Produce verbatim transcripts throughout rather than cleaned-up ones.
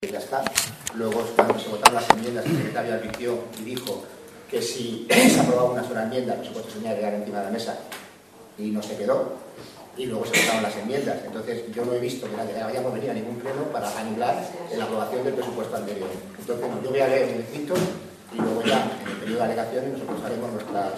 Ya está. Luego, cuando se votaron las enmiendas, el secretario advirtió y dijo que si se aprobaba una sola enmienda, el presupuesto se tenía que quedar encima de la mesa, y no se quedó. Y luego se votaron las enmiendas. Entonces, yo no he visto que hayamos venido a ningún pleno para anular la aprobación del presupuesto anterior. Entonces, no, yo voy a leer el escrito y luego ya, en el periodo de alegaciones, nosotros haremos nuestras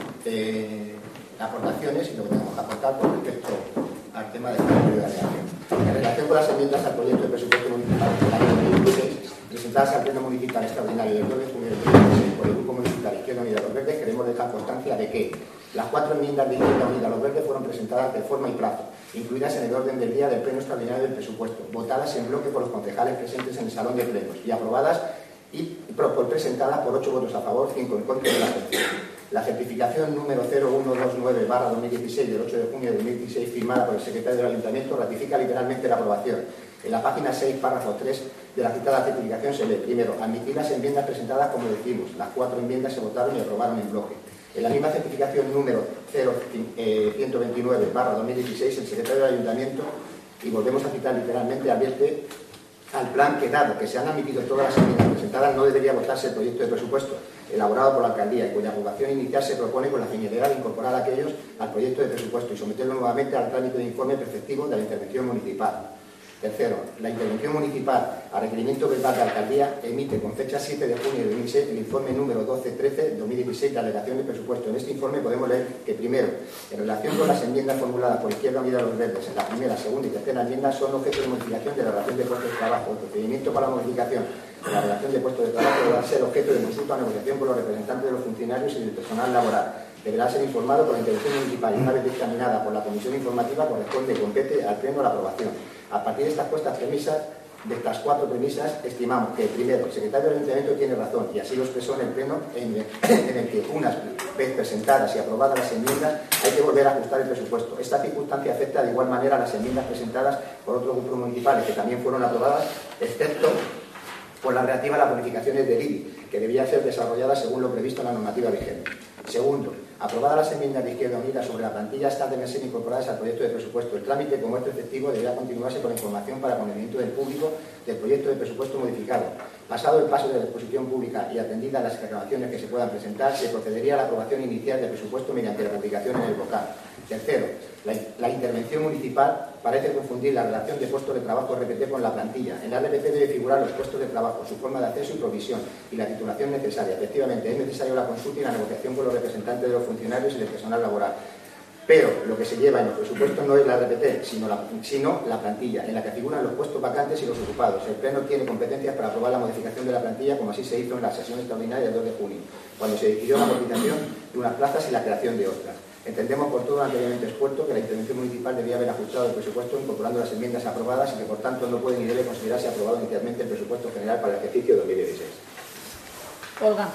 eh, aportaciones y lo que tenemos que aportar con respecto al tema del periodo de alegación. En relación con las enmiendas al proyecto de presupuesto municipal del año dos mil dieciséis, presentadas al Pleno Municipal Extraordinario del nueve de junio de dos mil dieciséis por el Grupo Municipal Izquierda Unida Los Verdes, queremos dejar constancia de que las cuatro enmiendas de Izquierda Unida Los Verdes fueron presentadas de forma y plazo, incluidas en el orden del día del Pleno Extraordinario del Presupuesto, votadas en bloque por los concejales presentes en el Salón de Plenos y aprobadas y presentadas por ocho votos a favor, cinco en contra de la abstención. La certificación número cero uno dos nueve barra dos mil dieciséis del ocho de junio de dos mil dieciséis, firmada por el secretario del Ayuntamiento, ratifica literalmente la aprobación. En la página seis, párrafo tres de la citada certificación se lee: primero, admitir las enmiendas presentadas como decimos. Las cuatro enmiendas se votaron y aprobaron en bloque. En la misma certificación número cero ciento veintinueve barra dos mil dieciséis, el secretario del Ayuntamiento, y volvemos a citar literalmente, advierte al plan que, dado que se han admitido todas las enmiendas presentadas, no debería votarse el proyecto de presupuesto elaborado por la alcaldía y cuya aprobación inicial se propone con la finalidad de incorporar a aquellos al proyecto de presupuesto y someterlo nuevamente al trámite de informe preceptivo de la intervención municipal. Tercero, la intervención municipal, a requerimiento verbal de la alcaldía, emite con fecha siete de junio de dos mil seis el informe número doce trece de dos mil dieciséis de alegación de presupuesto. En este informe podemos leer que, primero, en relación con las enmiendas formuladas por Izquierda Unida Los Verdes, en la primera, segunda y tercera enmienda son objeto de modificación de la relación de puestos de trabajo. El procedimiento para la modificación de la relación de puestos de trabajo deberá ser objeto de consulta o negociación con los representantes de los funcionarios y del personal laboral. Deberá ser informado por la intervención municipal y, una vez dictaminada por la comisión informativa, corresponde y compete al pleno la aprobación. A partir de estas puestas premisas, de estas cuatro premisas, estimamos que, primero, el secretario del Ayuntamiento tiene razón, y así lo expresó en el pleno, en el, en el que, una vez presentadas y aprobadas las enmiendas, hay que volver a ajustar el presupuesto. Esta circunstancia afecta de igual manera a las enmiendas presentadas por otros grupos municipales, que también fueron aprobadas, excepto por la relativa a las bonificaciones del I B I, que debían ser desarrolladas según lo previsto en la normativa vigente. Segundo, aprobadas las enmiendas de Izquierda Unida sobre la plantilla, estas deben ser incorporadas al proyecto de presupuesto. El trámite, como es efectivo, deberá continuarse con información para conocimiento del público del proyecto de presupuesto modificado. Pasado el paso de la exposición pública y atendidas las reclamaciones que se puedan presentar, se procedería a la aprobación inicial del presupuesto mediante la publicación en el vocal. Tercero, la, la intervención municipal parece confundir la relación de puestos de trabajo R P T con la plantilla. En la R P T debe figurar los puestos de trabajo, su forma de acceso y provisión y la titulación necesaria. Efectivamente, es necesario la consulta y la negociación con los representantes de los funcionarios y del personal laboral. Pero lo que se lleva en los presupuestos no es la R P T, sino la, sino la plantilla, en la que figuran los puestos vacantes y los ocupados. El Pleno tiene competencias para aprobar la modificación de la plantilla, como así se hizo en la sesión extraordinaria del dos de junio, cuando se decidió la modificación de unas plazas y la creación de otras. Entendemos, por todo lo anteriormente expuesto, que la intervención municipal debía haber ajustado el presupuesto incorporando las enmiendas aprobadas y que, por tanto, no puede ni debe considerarse aprobado inicialmente el presupuesto general para el ejercicio dos mil dieciséis. Olga.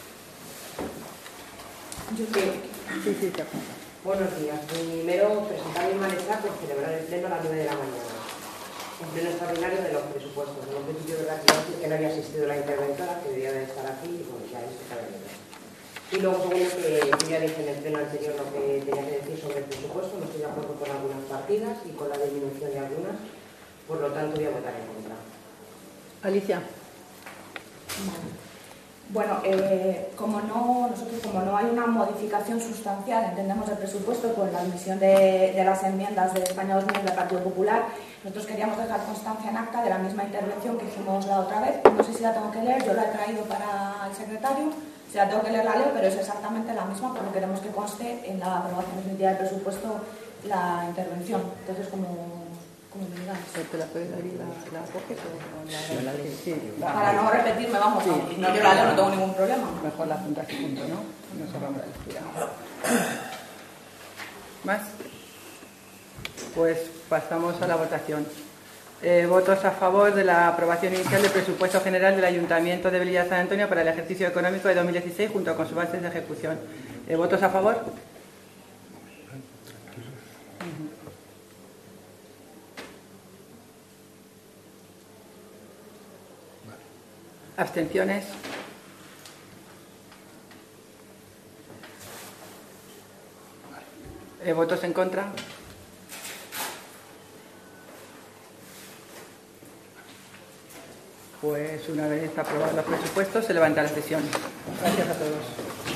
Yo sí. Sí, sí, te acuerdo. Buenos días. Primero, presentar mi malestar por celebrar el pleno a las nueve de la mañana. Un pleno extraordinario de los presupuestos. En un principio, de verdad, que no había asistido la interventora, que debía de estar aquí, y bueno, ya es que cabe menos. Y luego, segundo, que yo ya dije en el pleno anterior lo que tenía que decir sobre el presupuesto. No estoy de acuerdo con algunas partidas y con la disminución de algunas. Por lo tanto, voy a votar en contra. Alicia. Vale. Bueno, eh, como no, nosotros como no hay una modificación sustancial, entendemos el presupuesto con la admisión de, de las enmiendas de España dos mil del Partido Popular, nosotros queríamos dejar constancia en acta de la misma intervención que hicimos la otra vez. No sé si la tengo que leer, yo la he traído para el secretario, si la tengo que leer la leo, pero es exactamente la misma porque queremos que conste en la aprobación definitiva del presupuesto la intervención. Entonces, como... ¿Te la puedes dar y la, la coges o la, la, la ley? Sí, va. Para no repetirme, vamos, sí. no, yo la leo, no tengo ningún problema. Mejor la juntas junto, ¿no? No cerramos la lectura. ¿Más? Pues pasamos a la votación. Eh, votos a favor de la aprobación inicial del presupuesto general del Ayuntamiento de Velilla San Antonio para el ejercicio económico de dos mil dieciséis junto con sus bases de ejecución. Eh, ¿Votos a favor? ¿Abstenciones? Eh, ¿Votos en contra? Pues una vez aprobados los presupuestos se levanta la sesión. Gracias a todos.